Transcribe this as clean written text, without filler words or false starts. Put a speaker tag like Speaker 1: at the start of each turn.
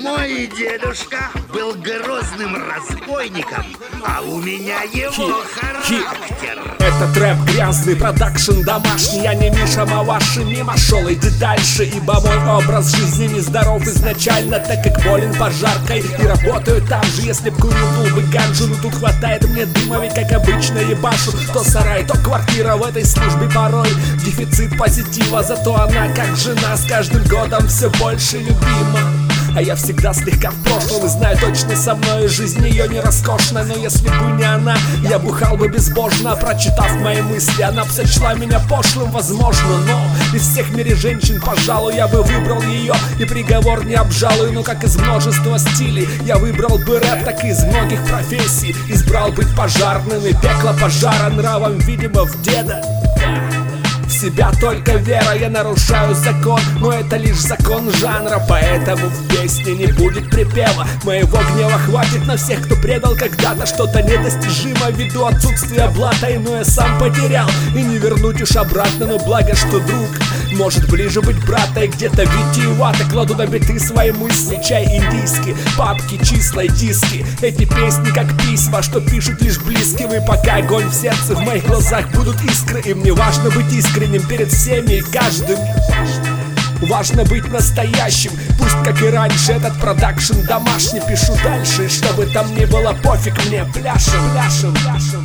Speaker 1: Мой дедушка был грозным разбойником, а у меня его характер.
Speaker 2: Это трэп грязный, продакшн домашний. Я не Миша Маваши, мимо шел, иди дальше. Ибо мой образ жизни нездоров изначально, так как болен пожаркой и работаю там же. Если б курил, дул бы ганджу, но тут хватает мне дыма. Ведь как обычно ебашу, то сарай, то квартира. В этой службе порой дефицит позитива, зато она как жена с каждым годом все больше любима. А я всегда слегка в прошлом и знаю точно, со мной жизнь ее не роскошная. Но если бы не она, я бухал бы безбожно. Прочитав мои мысли, она бы сочла меня пошлым, возможно. Но из всех в мире женщин, пожалуй, я бы выбрал ее и приговор не обжалую. Но как из множества стилей я выбрал бы рэп, так и из многих профессий избрал быть пожарным. И пекло пожара нравом, видимо, в деда. В себя только вера, я нарушаю закон, но это лишь закон жанра, поэтому в песне не будет припева. Моего гнева хватит на всех, кто предал когда-то что-то недостижимо ввиду отсутствия блата, и но я сам потерял и не вернуть уж обратно. Но благо, что друг может ближе быть брата, и где-то витиевато кладу на биты свои мысли. Чай индийский, папки, числа и диски. Эти песни как письма, что пишут лишь близким. И пока огонь в сердце, в моих глазах будут искры, и мне важно быть искренним перед всеми и каждым. Важно быть настоящим, пусть как и раньше этот продакшн домашний. Пишу дальше, чтобы там не было пофиг мне, пляшем, пляшем, пляшем.